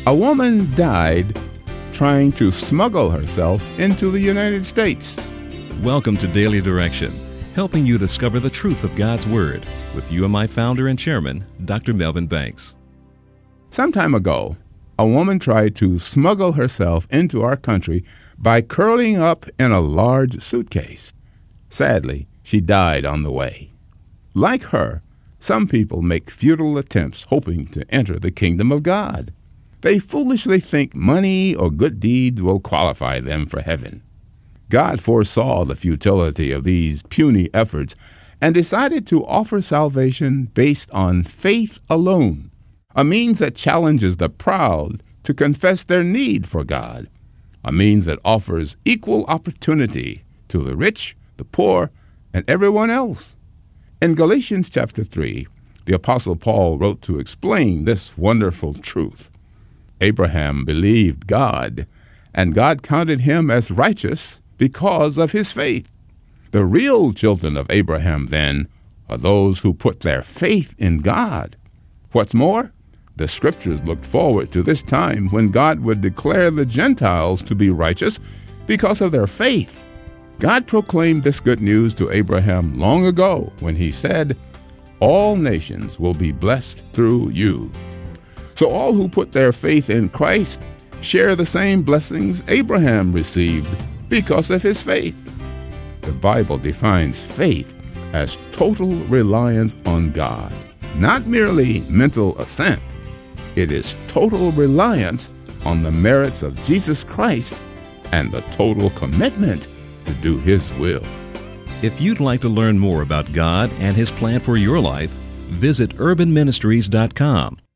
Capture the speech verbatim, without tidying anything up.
A woman died trying to smuggle herself into the United States. Welcome to Daily Direction, helping you discover the truth of God's Word with U M I founder and chairman, Doctor Melvin Banks. Some time ago, a woman tried to smuggle herself into our country by curling up in a large suitcase. Sadly, she died on the way. Like her, some people make futile attempts hoping to enter the kingdom of God. They foolishly think money or good deeds will qualify them for heaven. God foresaw the futility of these puny efforts and decided to offer salvation based on faith alone, a means that challenges the proud to confess their need for God, a means that offers equal opportunity to the rich, the poor, and everyone else. In Galatians chapter three, the Apostle Paul wrote to explain this wonderful truth. Abraham believed God, and God counted him as righteous because of his faith. The real children of Abraham, then, are those who put their faith in God. What's more, the Scriptures looked forward to this time when God would declare the Gentiles to be righteous because of their faith. God proclaimed this good news to Abraham long ago when he said, "All nations will be blessed through you." So all who put their faith in Christ share the same blessings Abraham received because of his faith. The Bible defines faith as total reliance on God, not merely mental assent. It is total reliance on the merits of Jesus Christ and the total commitment to do His will. If you'd like to learn more about God and His plan for your life, visit urban ministries dot com